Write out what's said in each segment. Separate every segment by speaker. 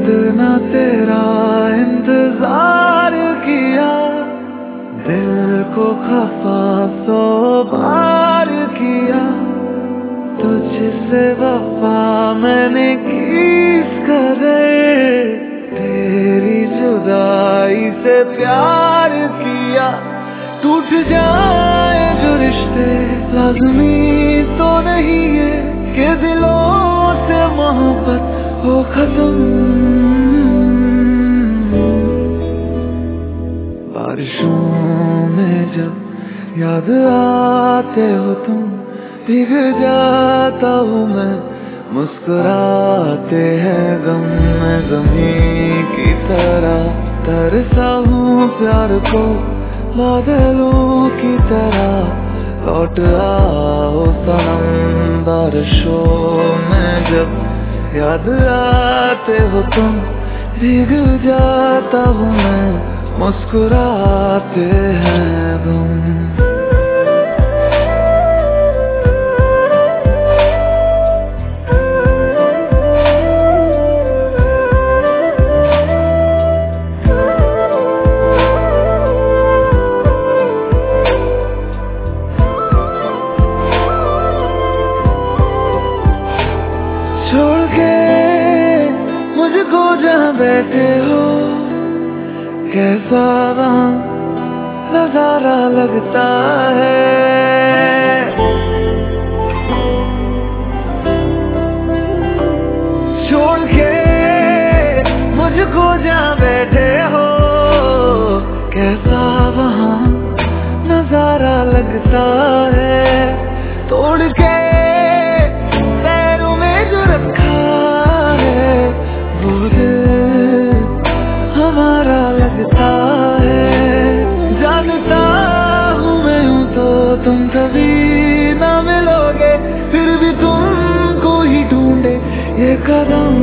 Speaker 1: कितना तेरा इंतजार किया, दिल को खफा 100 बार किया, तुझसे वफा मैंने किस करे, तेरी जुदाई से प्यार किया। टूट जाए जो रिश्ते लाज़मी तो नहीं है कि दिलों से मोहब्बत हो खत्म। बारिशों में जब याद आते हो तुम, भीग जाता हूँ मैं, मुस्कुराते हैं गम में ज़मीं की तरह, तरसा हूँ प्यार को बादलों की तरह, लौट आओ सनम। बारिशों में जब याद आते हो तुम, भीग जाता हूँ मैं, मुस्कुराते हैं गम। छोड़ के मुझको जहाँ बैठे हो, कैसा वहाँ नजारा लगता है। छोड़ के मुझको जहाँ बैठे हो, कैसा वहाँ नजारा लगता है। तोड़ के हमारा लगता है, जानता हूँ मैं हूँ तो तुम कभी ना मिलोगे, फिर भी तुमको ही ढूंढे ये कदम।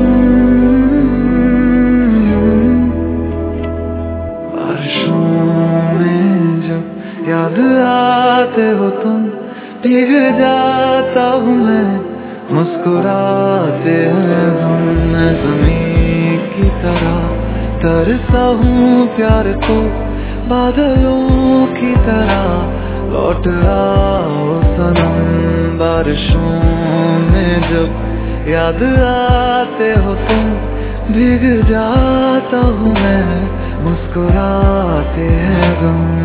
Speaker 1: बारिशों में जब याद आते हो तुम, भीग जाता हूँ मैं, मुस्कुराते हैं हम ज़मीं की तरह, तरसा हूँ प्यार को बादलों की तरह, लौट आओ सनम। बारिशों में जब याद आते हो तुम, भीग जाता हूँ मैं, मुस्कुराते हैं गम।